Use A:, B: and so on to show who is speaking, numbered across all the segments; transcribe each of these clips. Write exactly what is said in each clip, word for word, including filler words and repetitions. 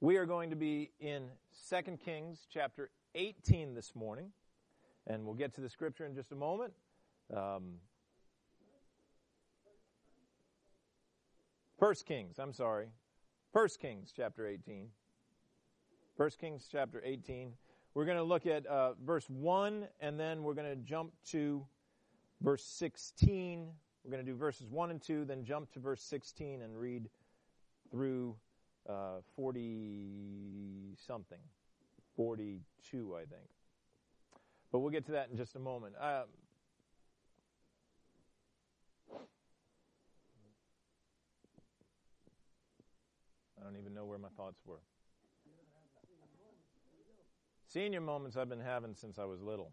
A: We are going to be in Second Kings chapter eighteen this morning, and we'll get to the scripture in just a moment. Um, First Kings, I'm sorry. First Kings chapter eighteen. First Kings chapter eighteen. We're going to look at uh, verse one, and then we're going to jump to verse sixteen. We're going to do verses one and two, then jump to verse sixteen and read through uh, forty-something. forty-two, I think. But we'll get to that in just a moment. Uh, I don't even know where my thoughts were. Senior moments I've been having since I was little.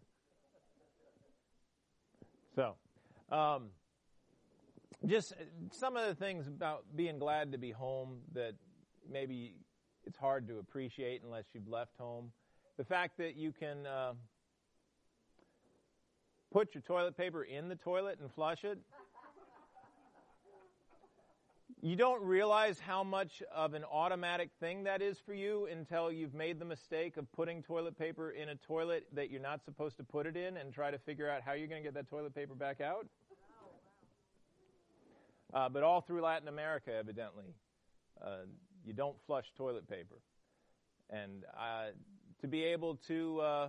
A: So, um, just some of the things about being glad to be home that maybe it's hard to appreciate unless you've left home. The fact that you can uh, put your toilet paper in the toilet and flush it. You don't realize how much of an automatic thing that is for you until you've made the mistake of putting toilet paper in a toilet that you're not supposed to put it in and try to figure out how you're going to get that toilet paper back out. Uh, but all through Latin America, evidently, uh, you don't flush toilet paper. And uh, to be able to uh,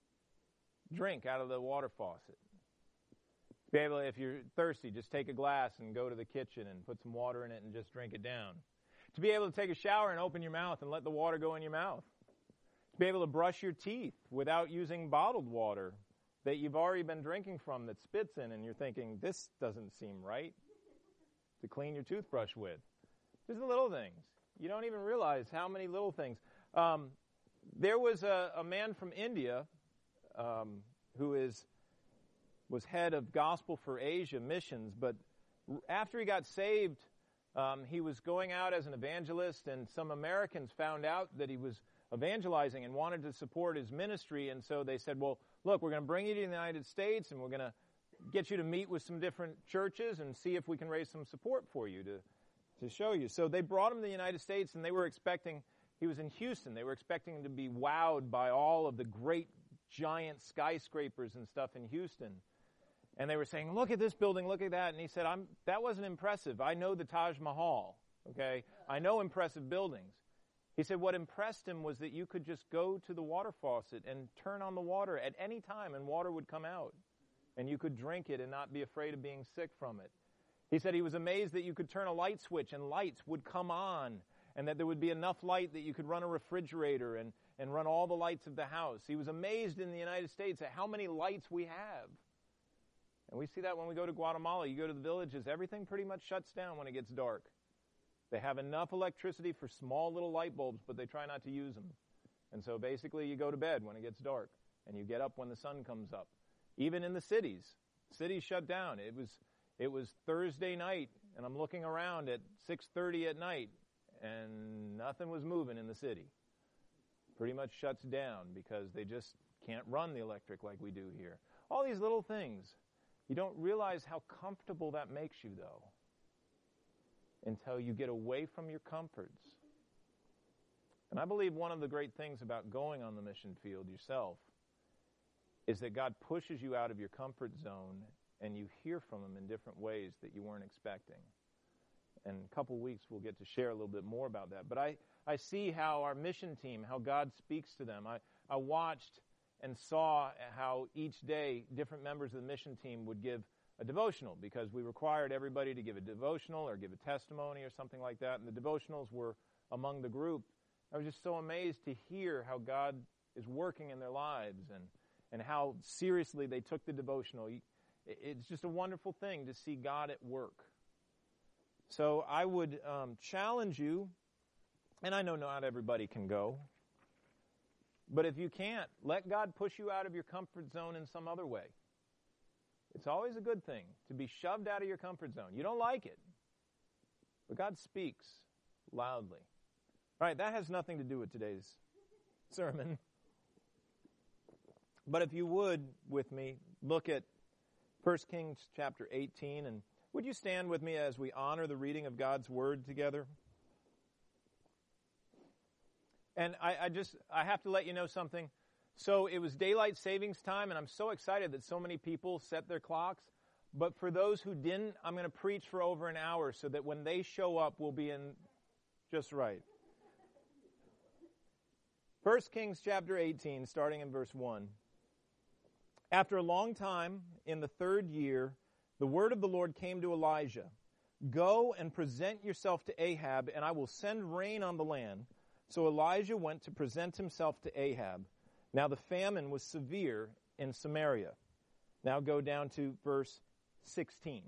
A: drink out of the water faucet. Be able, if you're thirsty, just take a glass and go to the kitchen and put some water in it and just drink it down. To be able to take a shower and open your mouth and let the water go in your mouth. To be able to brush your teeth without using bottled water that you've already been drinking from that spits in, and you're thinking, this doesn't seem right to clean your toothbrush with. Just the little things. You don't even realize how many little things. Um, there was a, a man from India um, who is was head of Gospel for Asia missions, but after he got saved, um, he was going out as an evangelist, and some Americans found out that he was evangelizing and wanted to support his ministry, and so they said, well, look, we're going to bring you to the United States, and we're going to get you to meet with some different churches and see if we can raise some support for you to, to show you. So they brought him to the United States, and they were expecting, he was in Houston, they were expecting him to be wowed by all of the great giant skyscrapers and stuff in Houston. And they were saying, look at this building, look at that. And he said, I'm, that wasn't impressive. I know the Taj Mahal, okay? I know impressive buildings. He said what impressed him was that you could just go to the water faucet and turn on the water at any time and water would come out. And you could drink it and not be afraid of being sick from it. He said he was amazed that you could turn a light switch and lights would come on and that there would be enough light that you could run a refrigerator and, and run all the lights of the house. He was amazed in the United States at how many lights we have. And we see that when we go to Guatemala. You go to the villages, everything pretty much shuts down when it gets dark. They have enough electricity for small little light bulbs, but they try not to use them. And so basically you go to bed when it gets dark, and you get up when the sun comes up. Even in the cities, cities shut down. It was it was Thursday night, and I'm looking around at six thirty at night, and nothing was moving in the city. Pretty much shuts down because they just can't run the electric like we do here. All these little things. You don't realize how comfortable that makes you, though, until you get away from your comforts. And I believe one of the great things about going on the mission field yourself is that God pushes you out of your comfort zone and you hear from Him in different ways that you weren't expecting. And in a couple weeks we'll get to share a little bit more about that. But I, I see how our mission team, how God speaks to them. I, I watched and saw how each day different members of the mission team would give a devotional because we required everybody to give a devotional or give a testimony or something like that. And the devotionals were among the group. I was just so amazed to hear how God is working in their lives and, and how seriously they took the devotional. It's just a wonderful thing to see God at work. So I would um, challenge you, and I know not everybody can go, but if you can't, let God push you out of your comfort zone in some other way. It's always a good thing to be shoved out of your comfort zone. You don't like it, but God speaks loudly. All right, that has nothing to do with today's sermon. But if you would, with me, look at First Kings chapter eighteen, and would you stand with me as we honor the reading of God's Word together? And I, I just, I have to let you know something. So it was daylight savings time, and I'm so excited that so many people set their clocks. But for those who didn't, I'm going to preach for over an hour so that when they show up, we'll be in just right. First Kings chapter eighteen, starting in verse one. After a long time, in the third year, the word of the Lord came to Elijah. Go and present yourself to Ahab, and I will send rain on the land. So Elijah went to present himself to Ahab. Now the famine was severe in Samaria. Now go down to verse sixteen.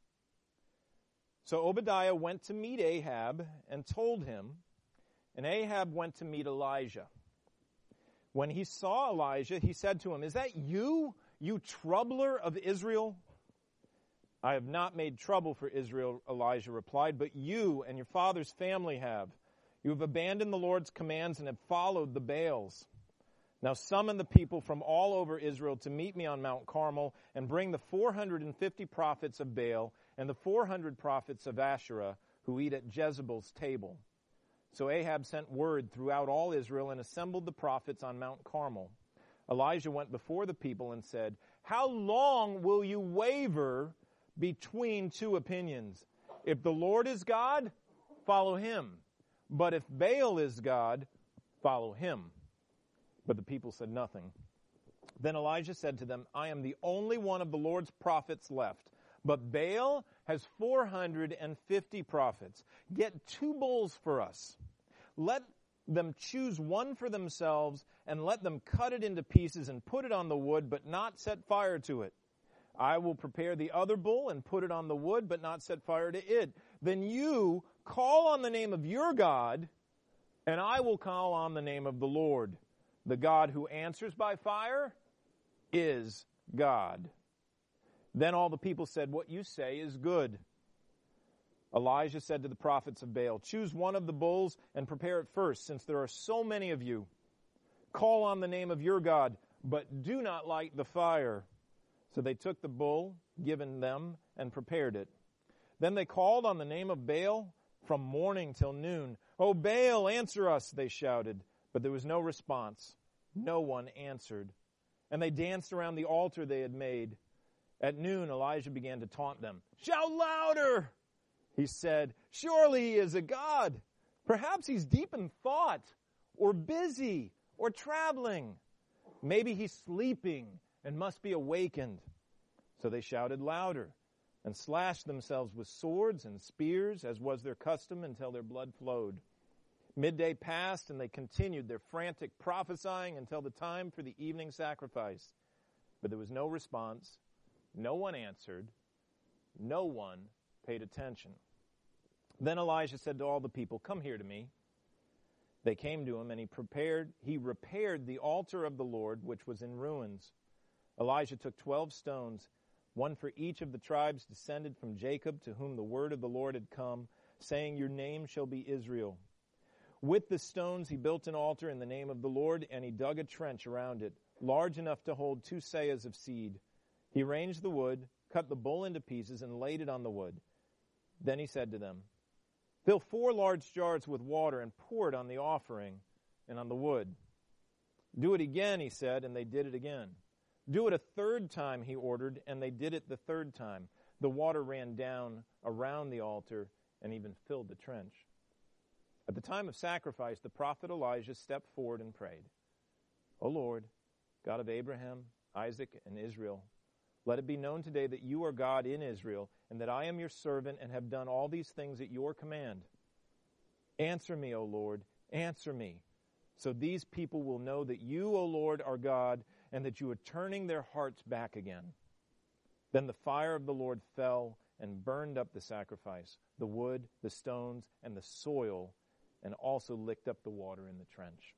A: So Obadiah went to meet Ahab and told him, and Ahab went to meet Elijah. When he saw Elijah, he said to him, "Is that you, you troubler of Israel?" "I have not made trouble for Israel," Elijah replied, "but you and your father's family have. You have abandoned the Lord's commands and have followed the Baals. Now summon the people from all over Israel to meet me on Mount Carmel, and bring the four hundred fifty prophets of Baal and the four hundred prophets of Asherah who eat at Jezebel's table." So Ahab sent word throughout all Israel and assembled the prophets on Mount Carmel. Elijah went before the people and said, "How long will you waver between two opinions? If the Lord is God, follow him. But if Baal is God, follow him." But the people said nothing. Then Elijah said to them, "I am the only one of the Lord's prophets left, but Baal has four hundred fifty prophets. Get two bulls for us. Let them choose one for themselves, and let them cut it into pieces and put it on the wood, but not set fire to it. I will prepare the other bull and put it on the wood, but not set fire to it. Then you call on the name of your God, and I will call on the name of the Lord. The God who answers by fire is God." Then all the people said, "What you say is good." Elijah said to the prophets of Baal, "Choose one of the bulls and prepare it first, since there are so many of you. Call on the name of your God, but do not light the fire." So they took the bull given them and prepared it. Then they called on the name of Baal from morning till noon. "O Baal, answer us," they shouted. But there was no response. No one answered. And they danced around the altar they had made. At noon, Elijah began to taunt them. "Shout louder," he said. "Surely he is a god. Perhaps he's deep in thought, or busy, or traveling. Maybe he's sleeping and must be awakened." So they shouted louder and slashed themselves with swords and spears, as was their custom, until their blood flowed. Midday passed, and they continued their frantic prophesying until the time for the evening sacrifice. But there was no response. No one answered. No one paid attention. Then Elijah said to all the people, "Come here to me." They came to him, and he prepared, he repaired the altar of the Lord, which was in ruins. Elijah took twelve stones, one for each of the tribes descended from Jacob, to whom the word of the Lord had come, saying, "Your name shall be Israel." With the stones he built an altar in the name of the Lord, and he dug a trench around it, large enough to hold two seahs of seed. He arranged the wood, cut the bull into pieces, and laid it on the wood. Then he said to them, "Fill four large jars with water and pour it on the offering and on the wood." "Do it again," he said, and they did it again. "Do it a third time," he ordered, and they did it the third time. The water ran down around the altar and even filled the trench. At the time of sacrifice, the prophet Elijah stepped forward and prayed, "O Lord, God of Abraham, Isaac, and Israel, let it be known today that you are God in Israel, and that I am your servant and have done all these things at your command. Answer me, O Lord, answer me, so these people will know that you, O Lord, are God, and that you are turning their hearts back again." Then the fire of the Lord fell and burned up the sacrifice, the wood, the stones, and the soil, and also licked up the water in the trench.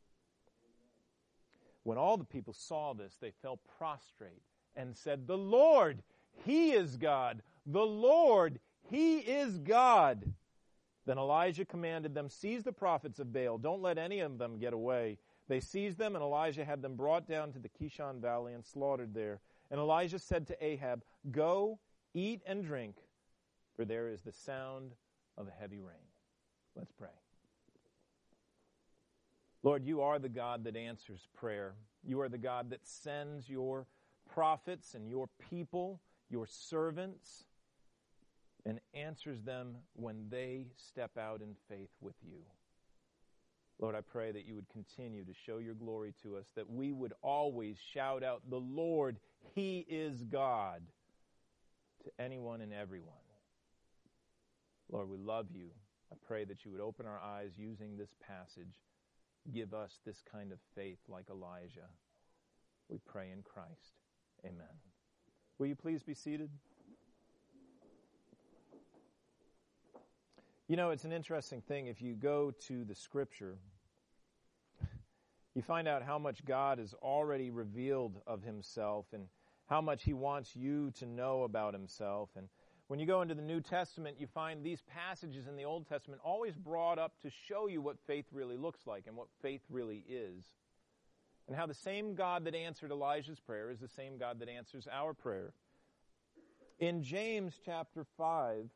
A: When all the people saw this, they fell prostrate and said, "The Lord, He is God. The Lord, He is God." Then Elijah commanded them, "Seize the prophets of Baal. Don't let any of them get away." They seized them, and Elijah had them brought down to the Kishon Valley and slaughtered there. And Elijah said to Ahab, "Go, eat and drink, for there is the sound of a heavy rain." Let's pray. Lord, you are the God that answers prayer. You are the God that sends your prophets and your people, your servants, and answers them when they step out in faith with you. Lord, I pray that you would continue to show your glory to us, that we would always shout out, the Lord, He is God, to anyone and everyone. Lord, we love you. I pray that you would open our eyes using this passage. Give us this kind of faith like Elijah. We pray in Christ. Amen. Will you please be seated? You know, it's an interesting thing. If you go to the Scripture, you find out how much God has already revealed of Himself and how much He wants you to know about Himself. And when you go into the New Testament, you find these passages in the Old Testament always brought up to show you what faith really looks like and what faith really is. And how the same God that answered Elijah's prayer is the same God that answers our prayer. In James chapter five,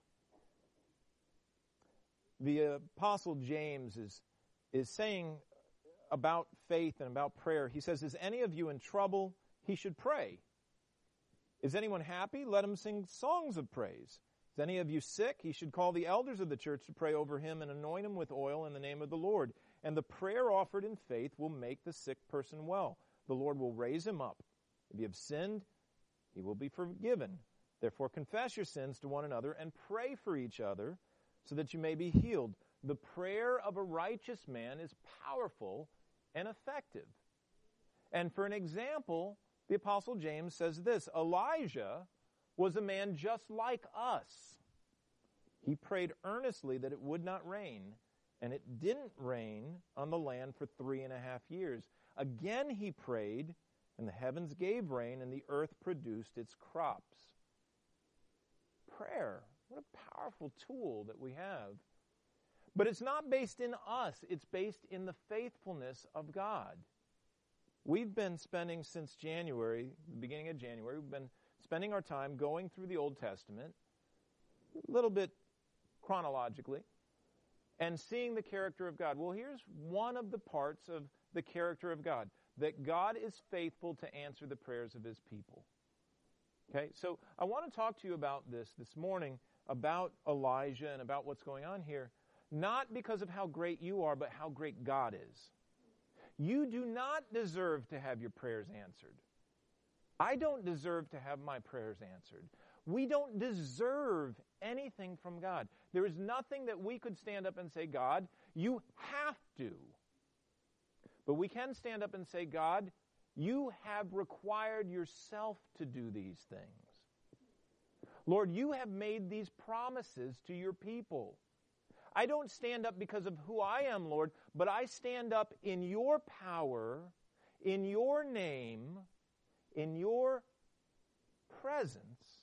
A: the Apostle James is, is saying about faith and about prayer. He says, is any of you in trouble? He should pray. Is anyone happy? Let him sing songs of praise. Is any of you sick? He should call the elders of the church to pray over him and anoint him with oil in the name of the Lord. And the prayer offered in faith will make the sick person well. The Lord will raise him up. If you have sinned, he will be forgiven. Therefore confess your sins to one another and pray for each other so that you may be healed. The prayer of a righteous man is powerful and effective. And for an example, the Apostle James says this, Elijah was a man just like us. He prayed earnestly that it would not rain, and it didn't rain on the land for three and a half years. Again he prayed, and the heavens gave rain, and the earth produced its crops. Prayer, what a powerful tool that we have. But it's not based in us, it's based in the faithfulness of God. We've been spending since January, the beginning of January, we've been spending our time going through the Old Testament, a little bit chronologically, and seeing the character of God. Well, here's one of the parts of the character of God, that God is faithful to answer the prayers of His people. Okay, so I want to talk to you about this this morning, about Elijah and about what's going on here, not because of how great you are, but how great God is. You do not deserve to have your prayers answered. I don't deserve to have my prayers answered. We don't deserve anything from God. There is nothing that we could stand up and say, God, you have to. But we can stand up and say, God, you have required yourself to do these things. Lord, you have made these promises to your people. I don't stand up because of who I am, Lord, but I stand up in your power, in your name, in your presence,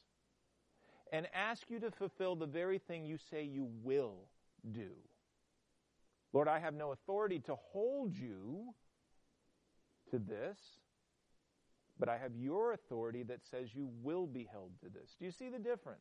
A: and ask you to fulfill the very thing you say you will do. Lord, I have no authority to hold you to this, but I have your authority that says you will be held to this. Do you see the difference?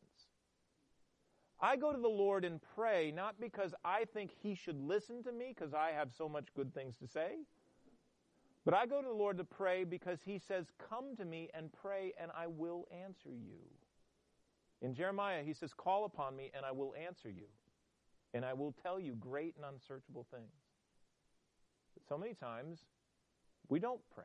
A: I go to the Lord and pray not because I think He should listen to me because I have so much good things to say, but I go to the Lord to pray because He says, come to me and pray and I will answer you. In Jeremiah, He says, call upon me and I will answer you, and I will tell you great and unsearchable things. But so many times, we don't pray.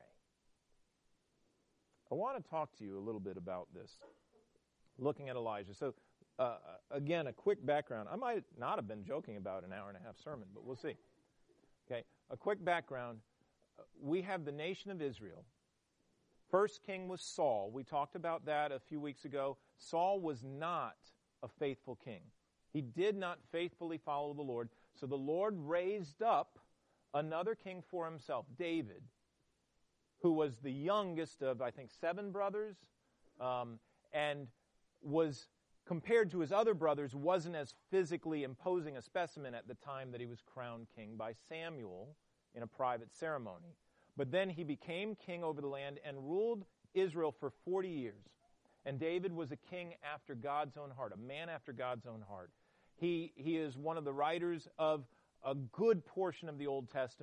A: I want to talk to you a little bit about this, looking at Elijah. So, uh, again, a quick background. I might not have been joking about an hour and a half sermon, but we'll see. Okay, a quick background. We have the nation of Israel. First king was Saul. We talked about that a few weeks ago. Saul was not a faithful king. He did not faithfully follow the Lord. So the Lord raised up another king for himself, David, who was the youngest of, I think, seven brothers, um, and was, compared to his other brothers, wasn't as physically imposing a specimen at the time that he was crowned king by Samuel in a private ceremony. But then he became king over the land and ruled Israel for forty years. And David was a king after God's own heart, a man after God's own heart. He, he is one of the writers of a good portion of the Old Testament,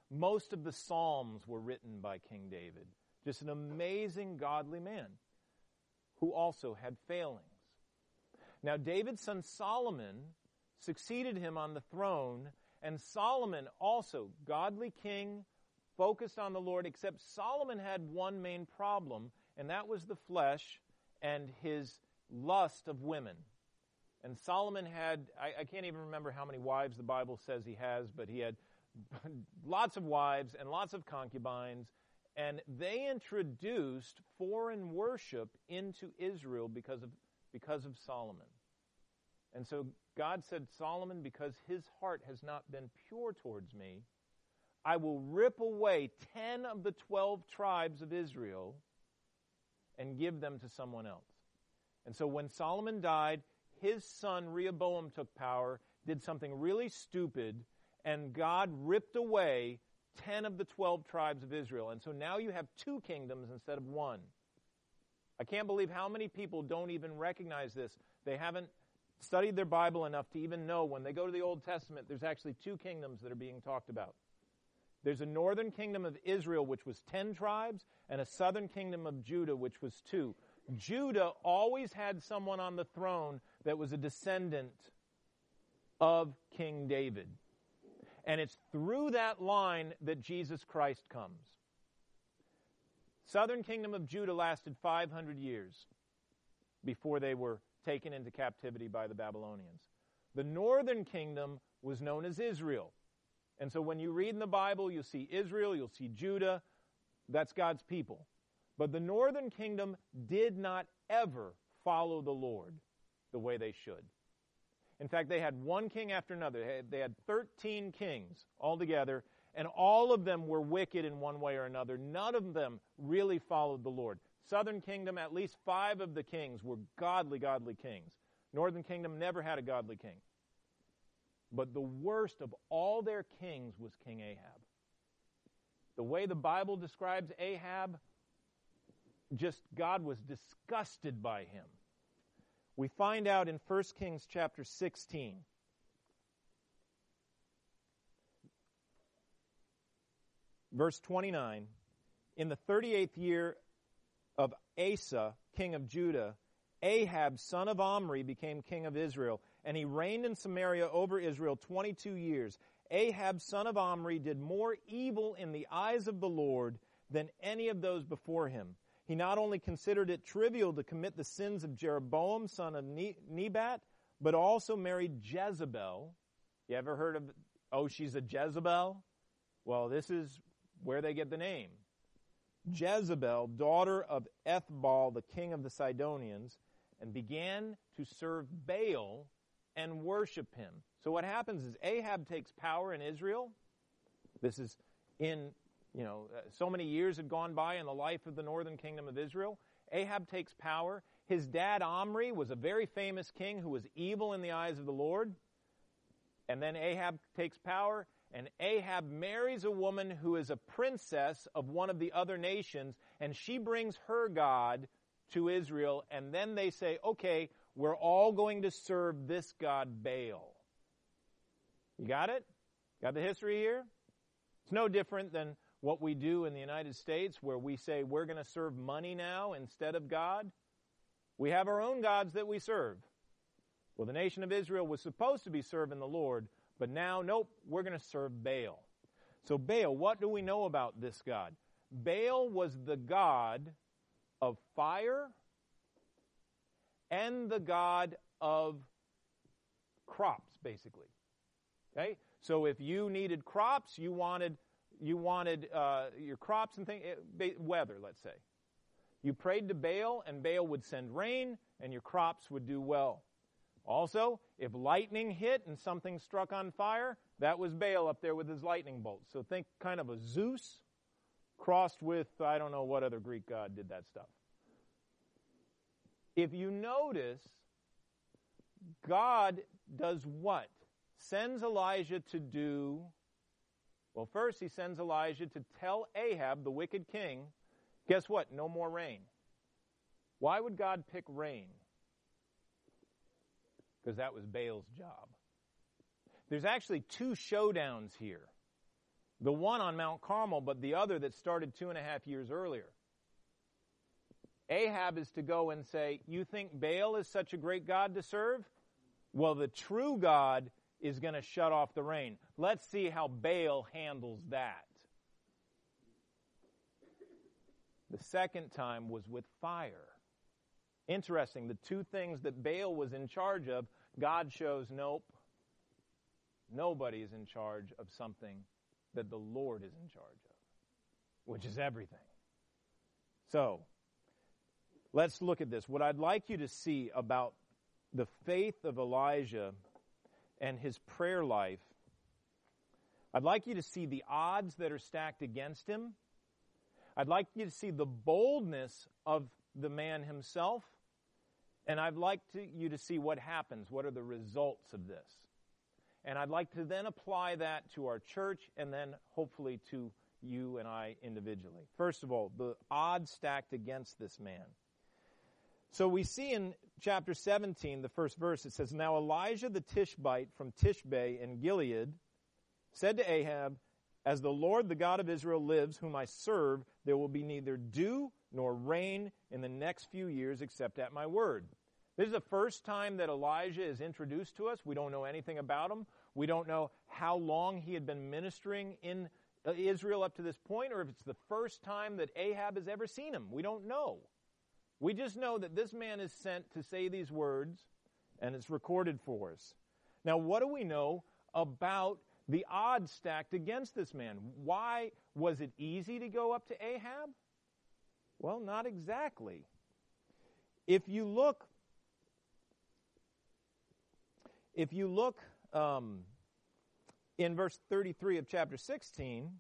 A: Most of the Psalms were written by King David. Just an amazing, godly man who also had failings. Now, David's son Solomon succeeded him on the throne, and Solomon also, godly king, focused on the Lord, except Solomon had one main problem, and that was the flesh and his lust of women. And Solomon had, I, I can't even remember how many wives the Bible says he has, but he had lots of wives and lots of concubines, and they introduced foreign worship into Israel because of, because of Solomon. And so God said, Solomon, because his heart has not been pure towards me, I will rip away ten of the twelve tribes of Israel and give them to someone else. And so when Solomon died, his son Rehoboam took power, did something really stupid, and God ripped away ten of the twelve tribes of Israel. And so now you have two kingdoms instead of one. I can't believe how many people don't even recognize this. They haven't studied their Bible enough to even know when they go to the Old Testament, there's actually two kingdoms that are being talked about. There's a northern kingdom of Israel, which was ten tribes, and a southern kingdom of Judah, which was two. Judah always had someone on the throne that was a descendant of King David. And it's through that line that Jesus Christ comes. Southern kingdom of Judah lasted five hundred years before they were taken into captivity by the Babylonians. The northern kingdom was known as Israel. And so when you read in the Bible, you'll see Israel, you'll see Judah. That's God's people. But the northern kingdom did not ever follow the Lord the way they should. In fact, they had one king after another. They had thirteen kings altogether, and all of them were wicked in one way or another. None of them really followed the Lord. Southern kingdom, at least five of the kings were godly, godly kings. Northern kingdom never had a godly king. But the worst of all their kings was King Ahab. The way the Bible describes Ahab, just God was disgusted by him. We find out in First Kings chapter sixteen. Verse twenty-nine, in the thirty-eighth year of Asa, king of Judah, Ahab, son of Omri, became king of Israel, and he reigned in Samaria over Israel twenty-two years. Ahab, son of Omri, did more evil in the eyes of the Lord than any of those before him. He not only considered it trivial to commit the sins of Jeroboam, son of Nebat, but also married Jezebel. You ever heard of, oh, she's a Jezebel? Well, this is where they get the name. Jezebel, daughter of Ethbaal, the king of the Sidonians, and began to serve Baal and worship him. So what happens is Ahab takes power in Israel. This is in, you know, so many years had gone by in the life of the northern kingdom of Israel. Ahab takes power. His dad Omri was a very famous king who was evil in the eyes of the Lord. And then Ahab takes power, and Ahab marries a woman who is a princess of one of the other nations, and she brings her god to Israel, and then they say, okay, we're all going to serve this god Baal. You got it? Got the history here? It's no different than what we do in the United States, where we say we're going to serve money now instead of God. We have our own gods that we serve. Well, the nation of Israel was supposed to be serving the Lord, but now, nope, we're going to serve Baal. So Baal, what do we know about this god? Baal was the god of fire and the god of crops, basically. Okay? So if you needed crops, you wanted you wanted uh, your crops and things, weather, let's say. You prayed to Baal, and Baal would send rain, and your crops would do well. Also, if lightning hit and something struck on fire, that was Baal up there with his lightning bolts. So think kind of a Zeus crossed with, I don't know what other Greek god did that stuff. If you notice, God does what? Sends Elijah to do, well, first he sends Elijah to tell Ahab, the wicked king, guess what? No more rain. Why would God pick rain? Because that was Baal's job. There's actually two showdowns here. The one on Mount Carmel, but the other that started two and a half years earlier. Ahab is to go and say, you think Baal is such a great God to serve? Well, the true God is going to shut off the rain. Let's see how Baal handles that. The second time was with fire. Interesting, the two things that Baal was in charge of, God shows, nope, nobody is in charge of something that the Lord is in charge of, which is everything. So, let's look at this. What I'd like you to see about the faith of Elijah and his prayer life, I'd like you to see the odds that are stacked against him. I'd like you to see the boldness of the man himself. And I'd like to, you to see what happens. What are the results of this? And I'd like to then apply that to our church and then hopefully to you and I individually. First of all, the odds stacked against this man. So we see in chapter seventeen, the first verse, it says, Now Elijah the Tishbite from Tishbe in Gilead said to Ahab, As the Lord, the God of Israel, lives, whom I serve, there will be neither dew nor rain in the next few years except at my word. This is the first time that Elijah is introduced to us. We don't know anything about him. We don't know how long he had been ministering in Israel up to this point, or if it's the first time that Ahab has ever seen him. We don't know. We just know that this man is sent to say these words, and it's recorded for us. Now, what do we know about the odds stacked against this man? Why was it easy to go up to Ahab? Well, not exactly. If you look, if you look um, in verse thirty-three of chapter sixteen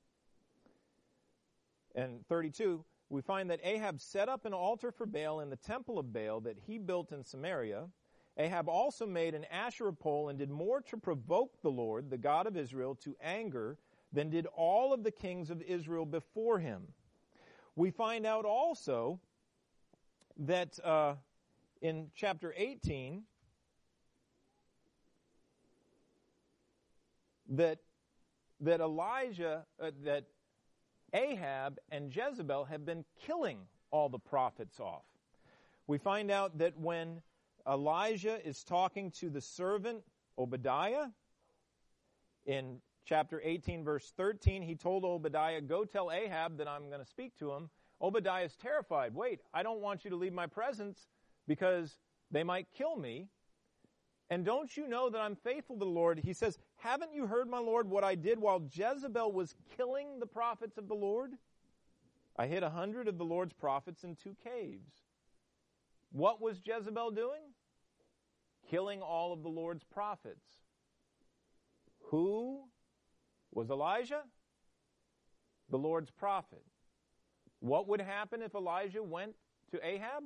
A: and thirty-two, we find that Ahab set up an altar for Baal in the temple of Baal that he built in Samaria. Ahab also made an Asherah pole and did more to provoke the Lord, the God of Israel, to anger than did all of the kings of Israel before him. We find out also that uh, in chapter eighteen, that that Elijah, uh, that Ahab and Jezebel have been killing all the prophets off. We find out that when Elijah is talking to the servant Obadiah, in chapter eighteen, verse thirteen, he told Obadiah, go tell Ahab that I'm going to speak to him. Obadiah is terrified. Wait, I don't want you to leave my presence because they might kill me. And don't you know that I'm faithful to the Lord? He says, haven't you heard, my Lord, what I did while Jezebel was killing the prophets of the Lord? I hid a hundred of the Lord's prophets in two caves. What was Jezebel doing? Killing all of the Lord's prophets. Who was Elijah? The Lord's prophet. What would happen if Elijah went to Ahab?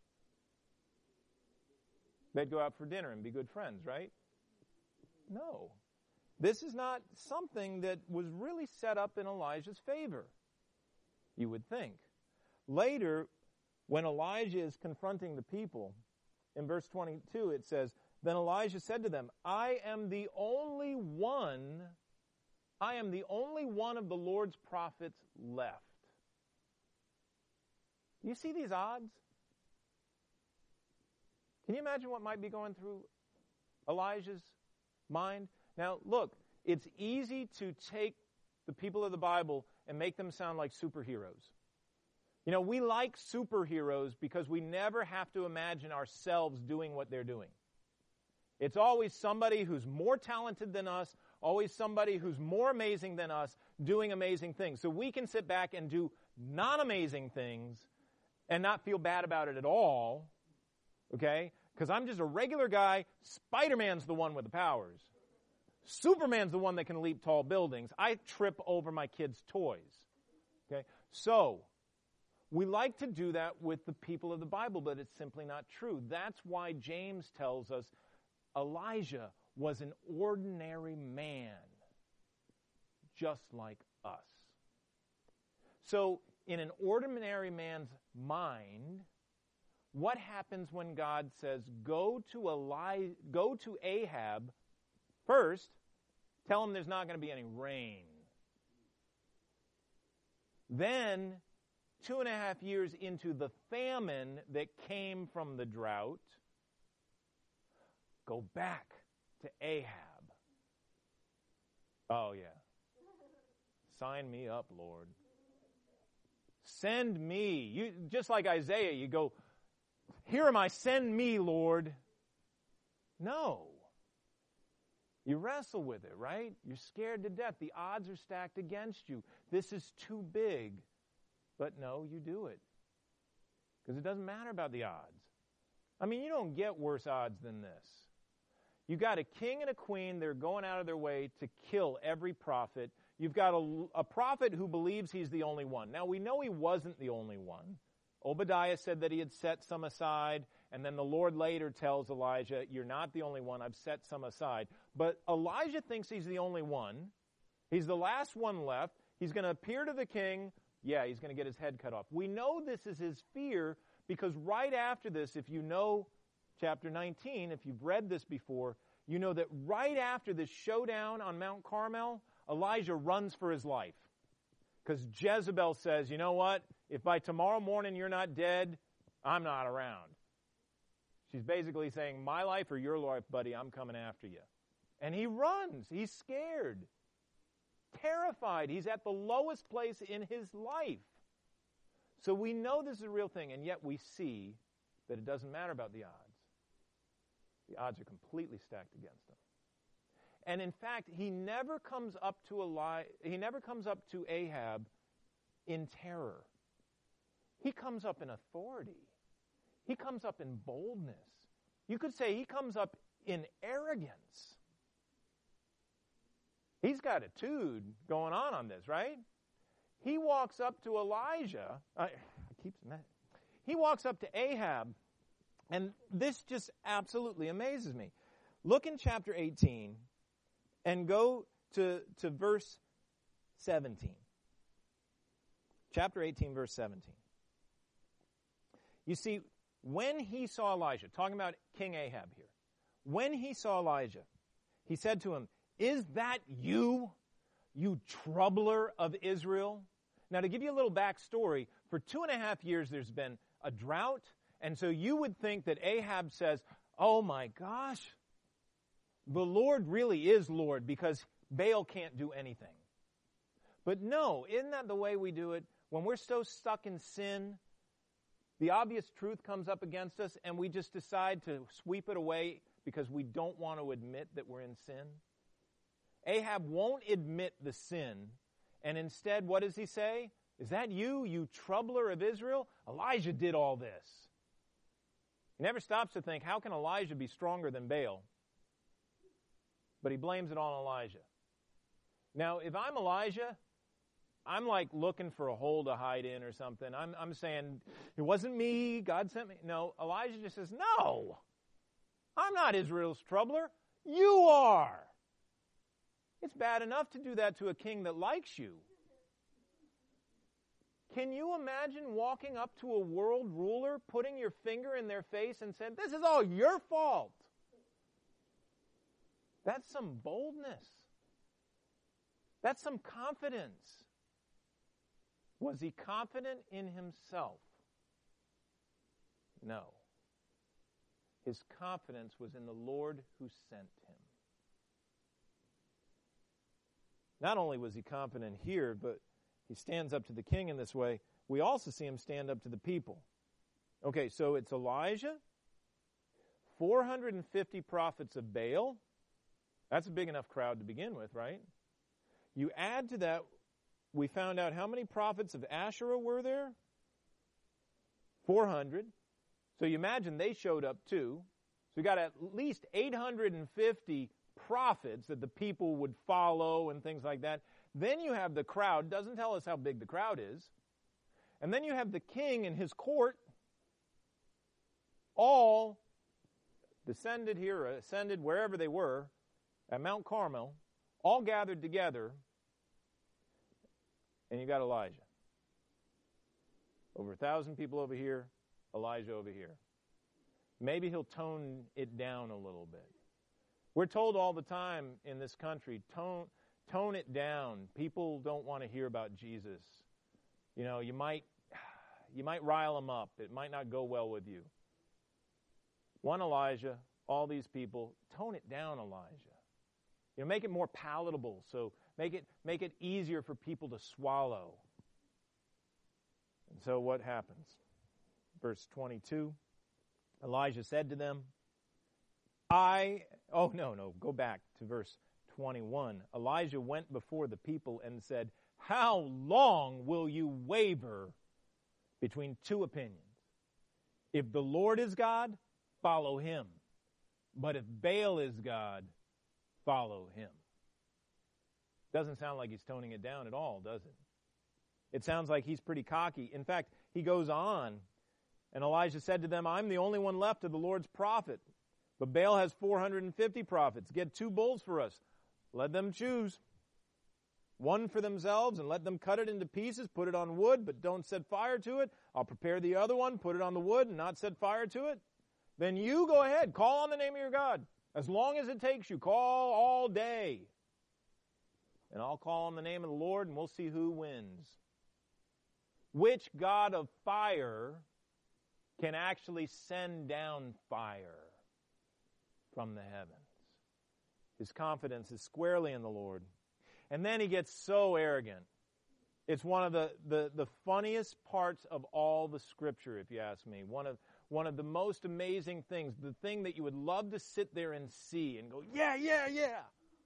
A: They'd go out for dinner and be good friends, right? No. This is not something that was really set up in Elijah's favor, you would think. Later, when Elijah is confronting the people, in verse twenty-two it says, Then Elijah said to them, I am the only one, I am the only one of the Lord's prophets left. Do you see these odds? Can you imagine what might be going through Elijah's mind? Now, look, it's easy to take the people of the Bible and make them sound like superheroes. You know, we like superheroes because we never have to imagine ourselves doing what they're doing. It's always somebody who's more talented than us, always somebody who's more amazing than us doing amazing things. So we can sit back and do non-amazing things and not feel bad about it at all. Okay? Because I'm just a regular guy. Spider-Man's the one with the powers. Superman's the one that can leap tall buildings. I trip over my kids' toys. Okay? So, we like to do that with the people of the Bible, but it's simply not true. That's why James tells us Elijah was an ordinary man, just like us. So, in an ordinary man's mind, what happens when God says, go to Eli- go to Ahab first, tell him there's not going to be any rain. Then, two and a half years into the famine that came from the drought, go back to Ahab. Oh, yeah. Sign me up, Lord. Send me. You, just like Isaiah, you go, here am I, send me, Lord. No. You wrestle with it, right? You're scared to death. The odds are stacked against you. This is too big. But no, you do it. Because it doesn't matter about the odds. I mean, you don't get worse odds than this. You got a king and a queen. They're going out of their way to kill every prophet. You've got a, a prophet who believes he's the only one. Now, we know he wasn't the only one. Obadiah said that he had set some aside, and then the Lord later tells Elijah, you're not the only one, I've set some aside. But Elijah thinks he's the only one. He's the last one left. He's going to appear to the king. Yeah, he's going to get his head cut off. We know this is his fear because right after this, if you know chapter nineteen, if you've read this before, you know that right after this showdown on Mount Carmel, Elijah runs for his life. Because Jezebel says, you know what? If by tomorrow morning you're not dead, I'm not around. She's basically saying, my life or your life, buddy, I'm coming after you. And he runs. He's scared. Terrified. He's at the lowest place in his life. So we know this is a real thing, and yet we see that it doesn't matter about the odds. The odds are completely stacked against him. And in fact, he never comes up to Eli- he never comes up to Ahab in terror. He comes up in authority. He comes up in boldness. You could say he comes up in arrogance. He's got a tude going on on this, right? He walks up to Elijah. I, I keep saying that. He walks up to Ahab, and this just absolutely amazes me. Look in chapter eighteen and go to, to verse seventeen. Chapter eighteen, verse seventeen. You see, when he saw Elijah, talking about King Ahab here, when he saw Elijah, he said to him, is that you, you troubler of Israel? Now, to give you a little backstory, for two and a half years there's been a drought, and so you would think that Ahab says, oh my gosh, the Lord really is Lord because Baal can't do anything. But no, isn't that the way we do it? When we're so stuck in sin, the obvious truth comes up against us and we just decide to sweep it away because we don't want to admit that we're in sin. Ahab won't admit the sin, and instead, what does he say? Is that you, you troubler of Israel? Elijah did all this. He never stops to think, how can Elijah be stronger than Baal? But he blames it on Elijah. Now, if I'm Elijah, I'm like looking for a hole to hide in or something. I'm, I'm saying, it wasn't me, God sent me. No, Elijah just says, no, I'm not Israel's troubler. You are. It's bad enough to do that to a king that likes you. Can you imagine walking up to a world ruler, putting your finger in their face and saying, this is all your fault? That's some boldness. That's some confidence. Was he confident in himself? No. His confidence was in the Lord who sent him. Not only was he confident here, but he stands up to the king in this way. We also see him stand up to the people. Okay, so it's Elijah, four hundred fifty prophets of Baal. That's a big enough crowd to begin with, right? You add to that, we found out how many prophets of Asherah were there? four hundred. So you imagine they showed up too. So we got at least eight hundred fifty prophets that the people would follow and things like that. Then you have the crowd. Doesn't tell us how big the crowd is. And then you have the king and his court all descended here, or ascended wherever they were at Mount Carmel, all gathered together, and you got Elijah. Over a thousand people over here, Elijah over here. Maybe he'll tone it down a little bit. We're told all the time in this country, tone, tone it down. People don't want to hear about Jesus. You know, you might, you might rile them up. It might not go well with you. One Elijah, all these people, tone it down, Elijah. You know, make it more palatable, so make it make it easier for people to swallow. And so what happens? Verse twenty-two, Elijah said to them, I, oh no, no, go back to verse twenty-one. Elijah went before the people and said, how long will you waver between two opinions? If the Lord is God, follow him. But if Baal is God, follow him. Doesn't sound like he's toning it down at all, does it? It sounds like he's pretty cocky. In fact, he goes on, and Elijah said to them, I'm the only one left of the Lord's prophet. But Baal has four hundred fifty prophets. Get two bulls for us. Let them choose. One for themselves, and let them cut it into pieces, put it on wood, but don't set fire to it. I'll prepare the other one, put it on the wood, and not set fire to it. Then you go ahead, call on the name of your God. As long as it takes you, call all day. And I'll call on the name of the Lord, and we'll see who wins. Which God of fire can actually send down fire from the heavens? His confidence is squarely in the Lord. And then he gets so arrogant. It's one of the, the, the funniest parts of all the Scripture, if you ask me. One of, one of the most amazing things, the thing that you would love to sit there and see and go, yeah, yeah, yeah.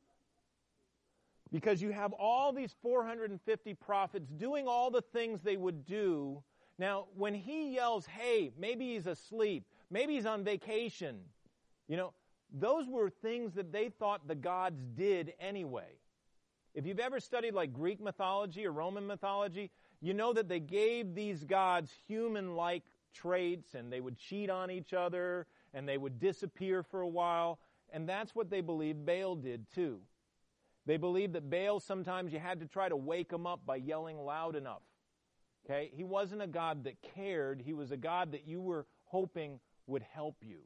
A: Because you have all these four hundred fifty prophets doing all the things they would do. Now, when he yells, hey, maybe he's asleep, maybe he's on vacation, you know, those were things that they thought the gods did anyway. If you've ever studied like Greek mythology or Roman mythology, you know that they gave these gods human-like traits, and they would cheat on each other, and they would disappear for a while, and that's what they believed Baal did too. They believed that Baal, sometimes you had to try to wake him up by yelling loud enough. Okay? He wasn't a God that cared. He was a God that you were hoping would help you.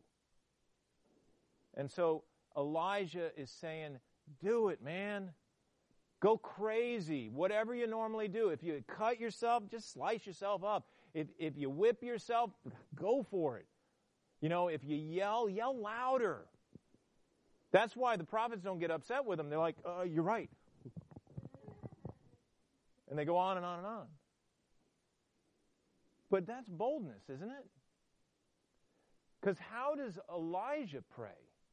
A: And so Elijah is saying, do it, man. Go crazy. Whatever you normally do. If you cut yourself, just slice yourself up. If, if you whip yourself, go for it. You know, if you yell, yell louder. That's why the prophets don't get upset with him. They're like, uh, you're right. And they go on and on and on. But that's boldness, isn't it? Because how does Elijah pray?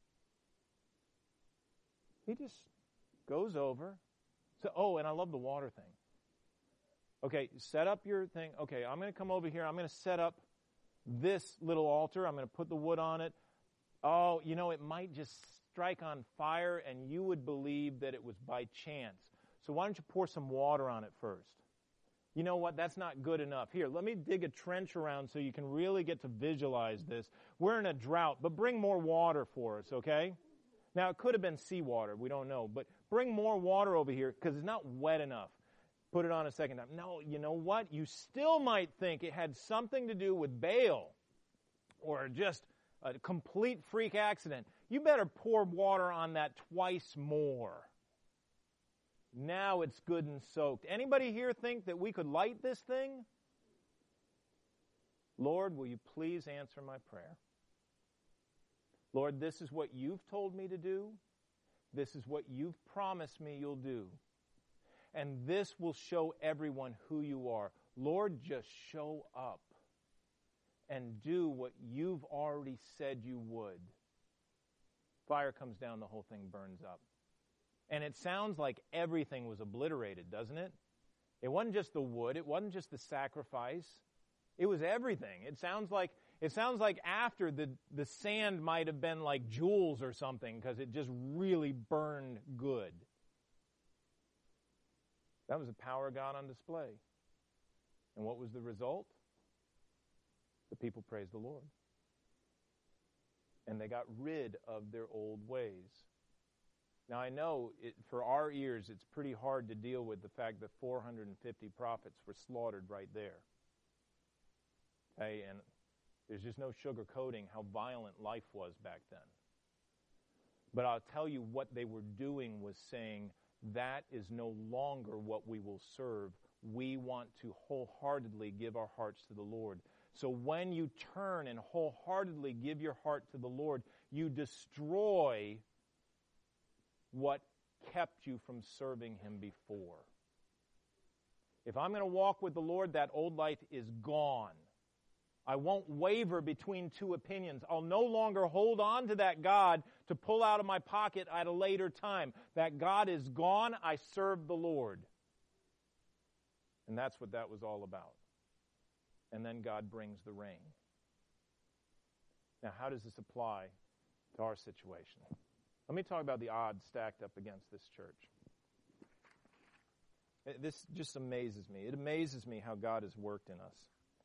A: He just goes over. So, oh, and I love the water thing. Okay, set up your thing. Okay, I'm going to come over here. I'm going to set up this little altar. I'm going to put the wood on it. Oh, you know, it might just strike on fire, and you would believe that it was by chance. So why don't you pour some water on it first? You know what? That's not good enough. Here, let me dig a trench around so you can really get to visualize this. We're in a drought, but bring more water for us, okay? Now, it could have been seawater. We don't know. But bring more water over here because it's not wet enough. Put it on a second time. No, you know what? You still might think it had something to do with Baal or just a complete freak accident. You better pour water on that twice more. Now it's good and soaked. Anybody here think that we could light this thing? Lord, will you please answer my prayer? Lord, this is what you've told me to do. This is what you've promised me you'll do. And this will show everyone who you are. Lord, just show up and do what you've already said you would. Fire comes down, the whole thing burns up. And it sounds like everything was obliterated, doesn't it? It wasn't just the wood. It wasn't just the sacrifice. It was everything. It sounds like it sounds like after the, the sand might have been like jewels or something because it just really burned good. That was the power of God on display. And what was the result? The people praised the Lord. And they got rid of their old ways. Now I know it, for our ears it's pretty hard to deal with the fact that four hundred fifty prophets were slaughtered right there. Okay, and there's just no sugarcoating how violent life was back then. But I'll tell you what they were doing was saying, that is no longer what we will serve. we want to wholeheartedly give our hearts to the Lord. So when you turn and wholeheartedly give your heart to the Lord, you destroy what kept you from serving Him before. If I'm going to walk with the Lord, that old life is gone. I won't waver between two opinions. I'll no longer hold on to that God to pull out of my pocket at a later time. That God is gone. I serve the Lord. And that's what that was all about. And then God brings the rain. Now, how does this apply to our situation? Let me talk about the odds stacked up against this church. This just amazes me. It amazes me how God has worked in us.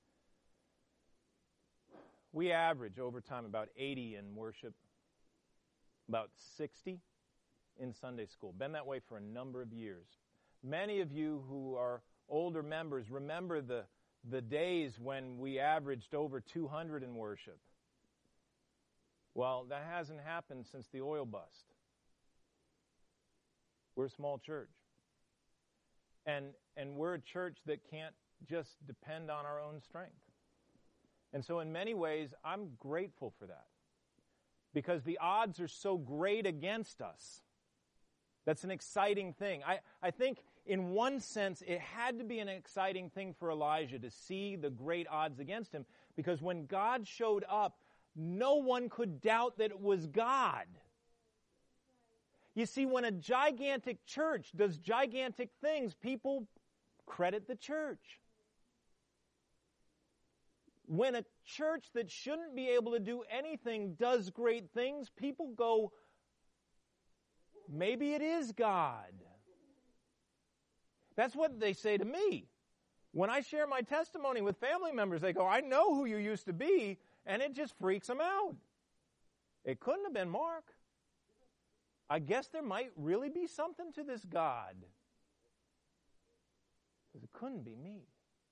A: We average over time about eighty in worship, about sixty in Sunday school. Been that way for a number of years. Many of you who are older members remember the, the days when we averaged over two hundred in worship. Well, that hasn't happened since the oil bust. We're a small church. And, and we're a church that can't just depend on our own strength. And so in many ways, I'm grateful for that. Because the odds are so great against us. That's an exciting thing. I, I think in one sense, it had to be an exciting thing for Elijah to see the great odds against him. Because when God showed up, no one could doubt that it was God. You see, when a gigantic church does gigantic things, people credit the church. When a church that shouldn't be able to do anything does great things, people go, maybe it is God. That's what they say to me. When I share my testimony with family members, they go, I know who you used to be, and it just freaks them out. It couldn't have been Mark. I guess there might really be something to this God. Because it couldn't be me.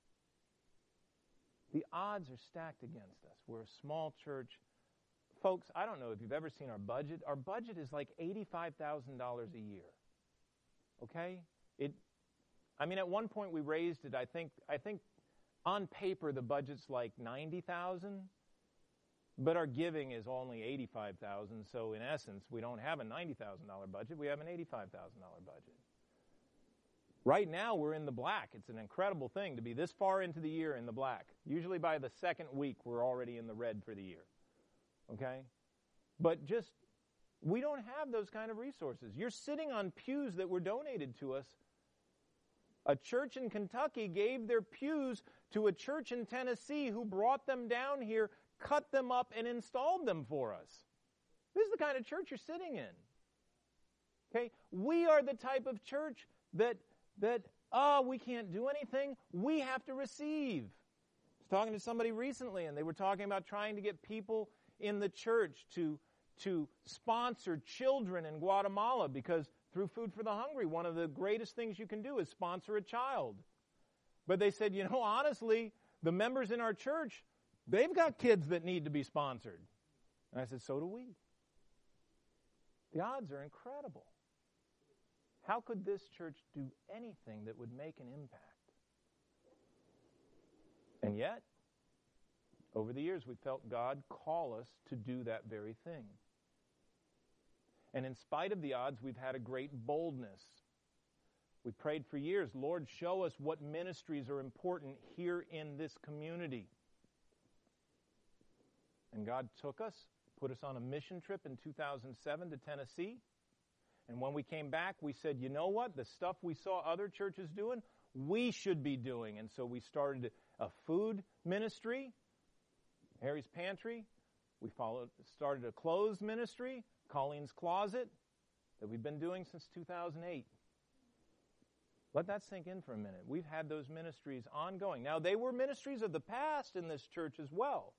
A: The odds are stacked against us. We're a small church. Folks, I don't know if you've ever seen our budget. Our budget is like eighty-five thousand dollars a year. Okay? It. I mean, at one point we raised it, I think, I think on paper the budget's like ninety thousand dollars. But our giving is only eighty-five thousand dollars, so in essence, we don't have a ninety thousand dollars budget, we have an eighty-five thousand dollars budget. Right now, we're in the black. It's an incredible thing to be this far into the year in the black. Usually by the second week, we're already in the red for the year. Okay? But just, we don't have those kind of resources. You're sitting on pews that were donated to us. A church in Kentucky gave their pews to a church in Tennessee who brought them down here, cut them up, and installed them for us. This is the kind of church you're sitting in. Okay? We are the type of church that, that oh, we can't do anything. We have to receive. I was talking to somebody recently, and they were talking about trying to get people in the church to, to sponsor children in Guatemala, because through Food for the Hungry, one of the greatest things you can do is sponsor a child. But they said, you know, honestly, the members in our church, they've got kids that need to be sponsored. And I said, so do we. The odds are incredible. How could this church do anything that would make an impact? And yet, over the years, we felt God call us to do that very thing. And in spite of the odds, we've had a great boldness. We prayed for years, Lord, show us what ministries are important here in this community. And God took us, put us on a mission trip in two thousand seven to Tennessee. And when we came back, we said, you know what? The stuff we saw other churches doing, we should be doing. And so we started a food ministry, Harry's Pantry. We followed, started a clothes ministry, Colleen's Closet, that we've been doing since two thousand eight. Let that sink in for a minute. We've had those ministries ongoing. Now, they were ministries of the past in this church as well.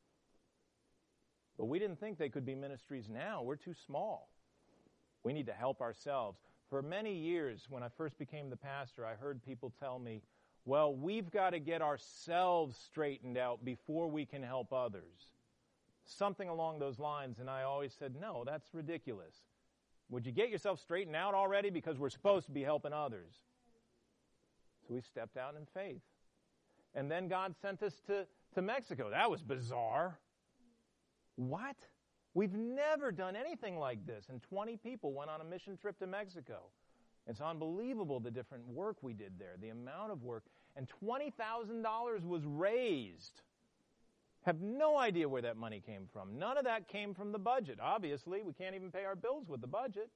A: But we didn't think they could be ministries now. We're too small. We need to help ourselves. For many years, when I first became the pastor, I heard people tell me, well, we've got to get ourselves straightened out before we can help others. Something along those lines, and I always said, no, that's ridiculous. Would you get yourself straightened out already? Because we're supposed to be helping others. So we stepped out in faith. And then God sent us to, to Mexico. That was bizarre. What? We've never done anything like this. And twenty people went on a mission trip to Mexico. It's unbelievable the different work we did there, the amount of work. And twenty thousand dollars was raised. Have no idea where that money came from. None of that came from the budget. Obviously, we can't even pay our bills with the budget.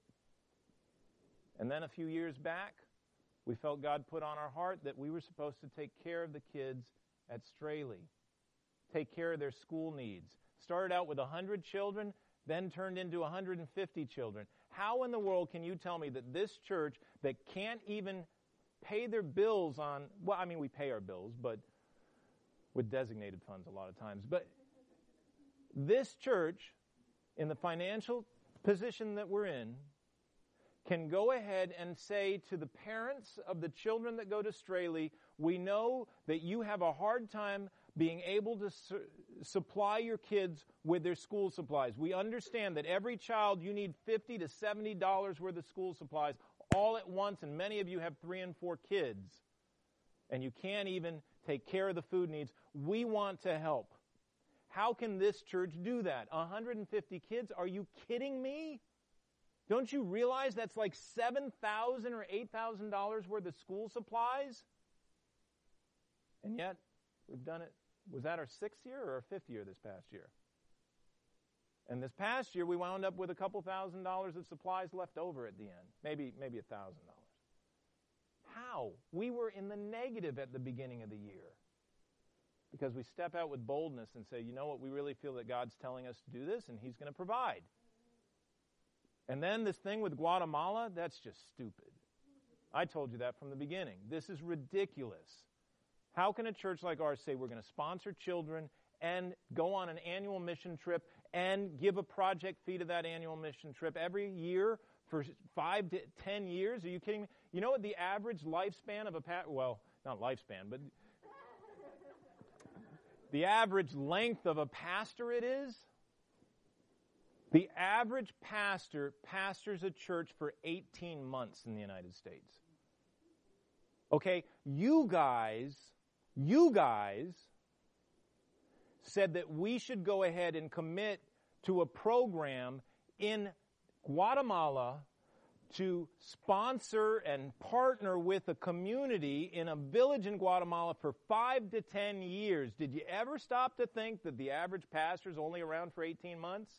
A: And then a few years back, we felt God put on our heart that we were supposed to take care of the kids at Straley, take care of their school needs. Started out with one hundred children, then turned into one hundred fifty children. How in the world can you tell me that this church that can't even pay their bills on, well, I mean, we pay our bills, but with designated funds a lot of times, but this church, in the financial position that we're in, can go ahead and say to the parents of the children that go to Straley, we know that you have a hard time being able to su- supply your kids with their school supplies. We understand that every child you need fifty to seventy dollars worth of school supplies all at once, and many of you have three and four kids, and you can't even take care of the food needs. We want to help. How can this church do that? one hundred fifty kids? Are you kidding me? Don't you realize that's like seven thousand dollars or eight thousand dollars worth of school supplies? And yet, we've done it. Was that our sixth year or our fifth year this past year? And this past year, we wound up with a couple thousand dollars of supplies left over at the end. Maybe, maybe a thousand dollars. How? We were in the negative at the beginning of the year. Because we step out with boldness and say, you know what, we really feel that God's telling us to do this, and He's going to provide. And then this thing with Guatemala, that's just stupid. I told you that from the beginning. This is ridiculous. How can a church like ours say we're going to sponsor children and go on an annual mission trip and give a project fee to that annual mission trip every year for five to ten years? Are you kidding me? You know what the average lifespan of a pa- well, not lifespan, but the average length of a pastor it is? The average pastor pastors a church for eighteen months in the United States. Okay, you guys, you guys said that we should go ahead and commit to a program in Guatemala to sponsor and partner with a community in a village in Guatemala for five to ten years. Did you ever stop to think that the average pastor is only around for eighteen months?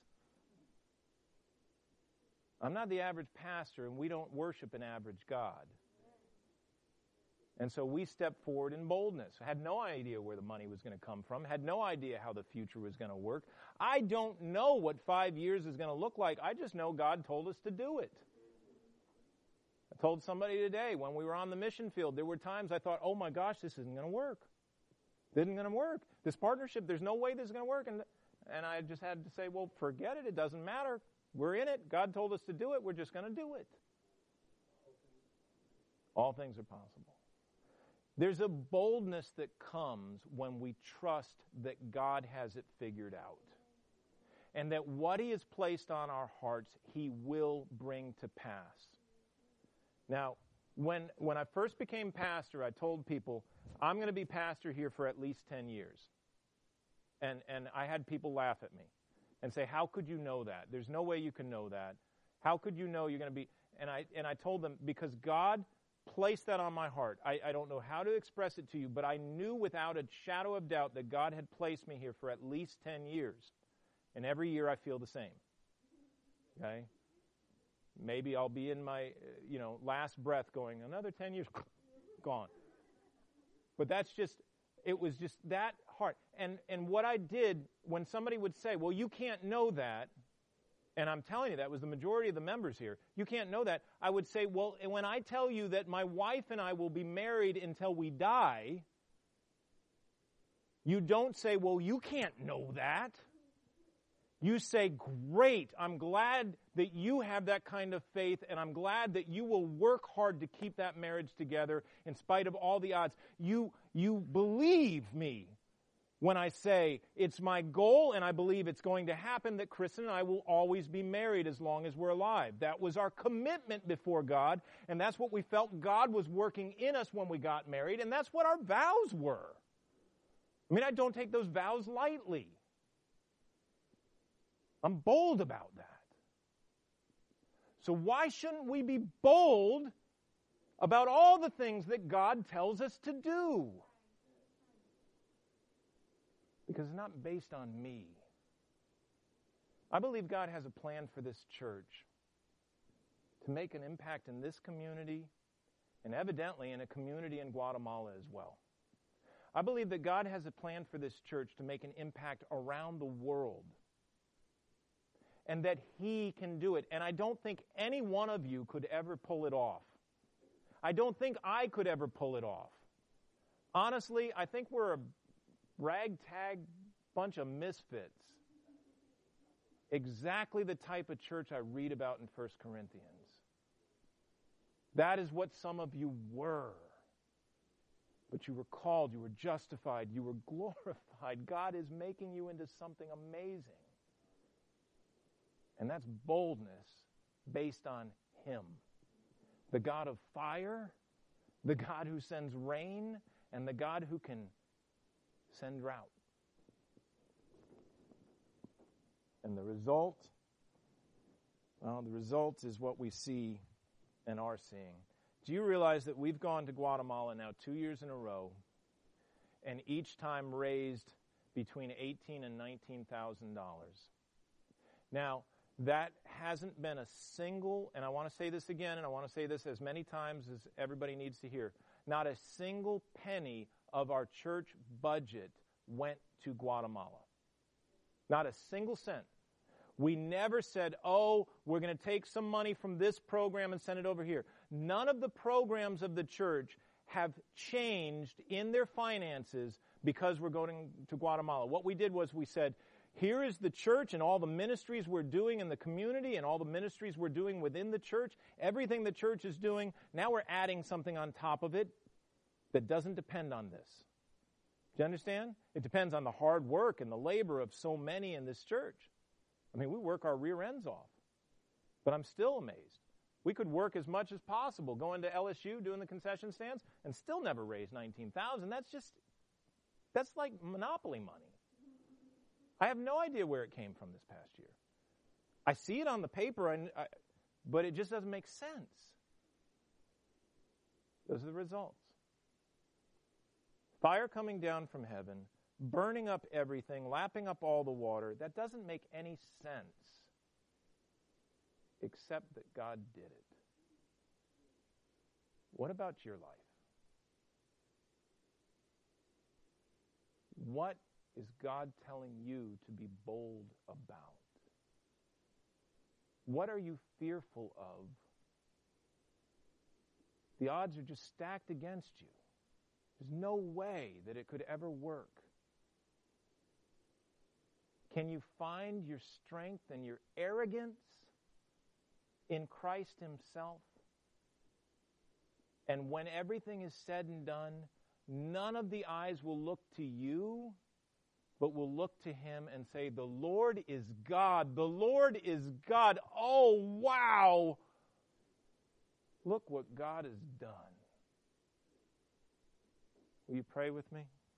A: I'm not the average pastor, and we don't worship an average God. And so we stepped forward in boldness. Had no idea where the money was going to come from. Had no idea how the future was going to work. I don't know what five years is going to look like. I just know God told us to do it. I told somebody today when we were on the mission field, there were times I thought, oh my gosh, this isn't going to work. This isn't going to work. This partnership, there's no way this is going to work. And, and I just had to say, well, forget it. It doesn't matter. We're in it. God told us to do it. We're just going to do it. All things are possible. There's a boldness that comes when we trust that God has it figured out. And that what He has placed on our hearts, He will bring to pass. Now, when when I first became pastor, I told people, I'm going to be pastor here for at least ten years. And and I had people laugh at me and say, how could you know that? There's no way you can know that. How could you know you're going to be... And I and I told them, because God placed that on my heart. I, I don't know how to express it to you, but I knew without a shadow of doubt that God had placed me here for at least ten years. And every year I feel the same. Okay? Maybe I'll be in my, you know, last breath going, another ten years, gone. But that's just, it was just that hard. And and what I did, when somebody would say, well, you can't know that, and I'm telling you, that was the majority of the members here, you can't know that, I would say, well, when I tell you that my wife and I will be married until we die, you don't say, well, you can't know that. You say, great, I'm glad that you have that kind of faith, and I'm glad that you will work hard to keep that marriage together in spite of all the odds. You, you believe me. when I say it's my goal and I believe it's going to happen that Kristen and I will always be married as long as we're alive. That was our commitment before God, and that's what we felt God was working in us when we got married, and that's what our vows were. I mean, I don't take those vows lightly. I'm bold about that. So why shouldn't we be bold about all the things that God tells us to do? Because it's not based on me. I believe God has a plan for this church to make an impact in this community and evidently in a community in Guatemala as well. I believe that God has a plan for this church to make an impact around the world and that He can do it. And I don't think any one of you could ever pull it off. I don't think I could ever pull it off. Honestly, I think we're a ragtag bunch of misfits. Exactly the type of church I read about in First Corinthians. That is what some of you were. But you were called, you were justified, you were glorified. God is making you into something amazing. And that's boldness based on Him. The God of fire, the God who sends rain, and the God who can send drought. And the result, well, the result is what we see and are seeing. Do you realize that we've gone to Guatemala now two years in a row, and each time raised between eighteen thousand dollars and nineteen thousand dollars? Now, that hasn't been a single, and I want to say this again, and I want to say this as many times as everybody needs to hear, not a single penny of our church budget went to Guatemala. Not a single cent. We never said, oh, we're going to take some money from this program and send it over here. None of the programs of the church have changed in their finances because we're going to Guatemala. What we did was we said, here is the church and all the ministries we're doing in the community and all the ministries we're doing within the church, everything the church is doing. Now we're adding something on top of it that doesn't depend on this. Do you understand? It depends on the hard work and the labor of so many in this church. I mean, we work our rear ends off. But I'm still amazed. We could work as much as possible, going to L S U, doing the concession stands, and still never raise nineteen thousand dollars. That's just, that's like monopoly money. I have no idea where it came from this past year. I see it on the paper, and I, but it just doesn't make sense. Those are the results. Fire coming down from heaven, burning up everything, lapping up all the water. That doesn't make any sense, except that God did it. What about your life? What is God telling you to be bold about? What are you fearful of? The odds are just stacked against you. There's no way that it could ever work. Can you find your strength and your arrogance in Christ Himself? And when everything is said and done, none of the eyes will look to you, but will look to Him and say, the Lord is God. The Lord is God. Oh, wow. Look what God has done. Will you pray with me?